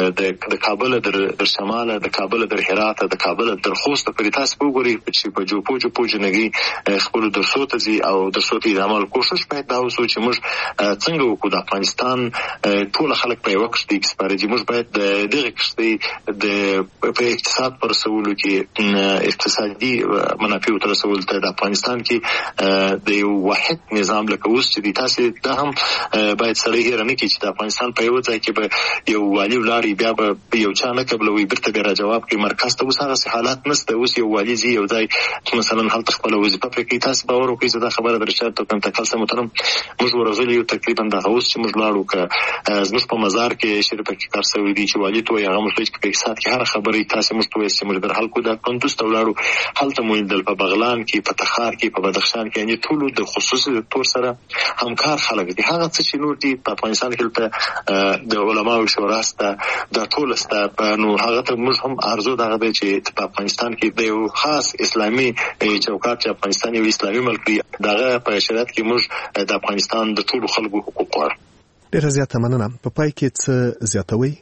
د کابل در شماله، د کابل در هرات، د کابل در خوست پرې تاسو وګورئ چې په جوپو جوپو جنګي خپل درسو ته ځي او درسو ته عمل. کوشش باید دا وسو چې موږ څنګه وکړو د افغانستان ټول خلک په یو وخت کې سپاره دي. موږ باید دغه کښتۍ د په اقتصاد پر سوالو کې اقتصادي منافع تر رسول ته د افغانستان کې د یو واحد نظام لکه اوس چې د تاسو د هم باید سره هیر نه کې چې د افغانستان په یو ځای کې به یو والی ولاړی بیا به یو چا نه قبلوي برته به را جواب کوي. مرکز ته اوس هغه حالات نشته. اوس یو والی زی یو ځای مثلا هلته خپل وظیفه پکې تاسو باور وکړئ چې دا خبره درشته ته کوم تکلسه محترم موږ ورغلی یو تقریبا د اوس چې موږ لاړو ک زموږ په مزار کې شرکت کې کار سوي دي چې والی ته هغه مشکل کې په اقتصاد کې هر خبرې تاسو موږ ته چې موږ در حل کو دا کندوز ته ولاړو، هلته مو د په بغلان کې په تخار کې په بدخشان کې یعنی ټول د خصوصي سکتور سره همکار خلک دي. هغه څه چې نور دي په افغانستان کې د علماو شورا سره د ټول سره نو هغه ته موږ هم ارزو دغه دی چې په افغانستان کې د یو خاص اسلامي چوکاټ چې افغانستان یو اسلامي ملک دی، دغه په شریعت کې موږ د افغانستان د ټول خلکو حقوق غواړو. ډېر زیاته مننه. په پای کې څه زیاتوي؟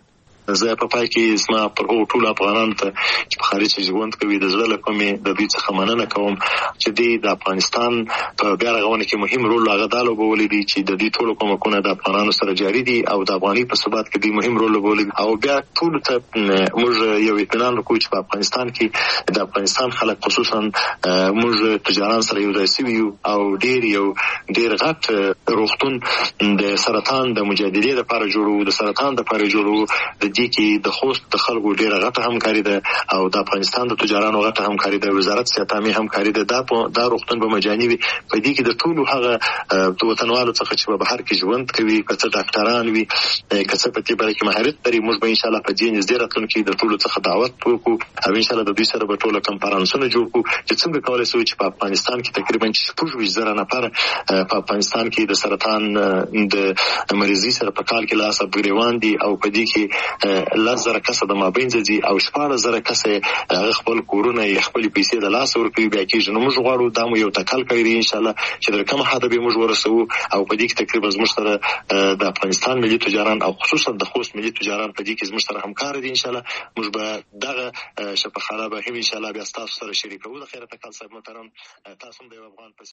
زه په پای کې اسما پر هغو ټولو افغانانو ته چې په خارج کې ژوند کوي د زړه له کومې د دوی څخه مننه کوم چې دوی د افغانستان په بیا رغونه کې مهم رول هغه دا لوبولی دی چې د دې ټولو کومکونه د افغانانو سره جاري دي او د افغاني په ثبات کې دوی مهم رول لوبولی او بیا ټولو ته موږ یو اطمینان وکړو چې په افغانستان کې د افغانستان خلک خصوصا موږ تجاران سره یو ځای سوي یو او ډېر یو ډېر غټ روغتون د سرطان د مجادلې لپاره جوړو د سرطان لپاره جوړو د دې کې د خوست د خلکو ډېره غټه همکاري ده او د افغانستان د تجارانو غټه همکاري ده وزارت صحت عامه همکاري ده دا دا روغتون به مجاني وي په دې کې د ټولو هغه د وطنوالو څخه چې په بهر کې ژوند کوي که څه ډاکټران وي که څه په دې باره کې مهارت لري موږ به انشاءالله په دې نږدې راتلونکي د ټولو څخه دعوت وکړو او انشاءالله د دوی سره به ټوله کنفرانسونه جوړ کړو چې څنګه کولی شو چې په افغانستان کې تقریبا شپږ ویشت زره نفر په افغانستان کې د سرطان د مریضي سره په کال کې لاس ګریوان دي او په دې کې لس زره کسه د مابین ځي او شپاړس زره کسه هغه خپل کورونه یې خپلې پیسې د لاسه ورکوي بیا کېږي نو موږ غواړو دا مو یو تکل کوي دی انشاءالله چې تر کومه حده به موږ ورسوو او په دې کې تقریبا زموږ سره د افغانستان ملي تجاران او خصوصا د خوست ملي تجاران په دې کې زموږ سره همکار دي انشاءالله موږ به دغه شفاخانه به هم انشاءالله بیا ستاسو سره شریکوو د خیرته کال صاحب محترم تاسو هم د افغان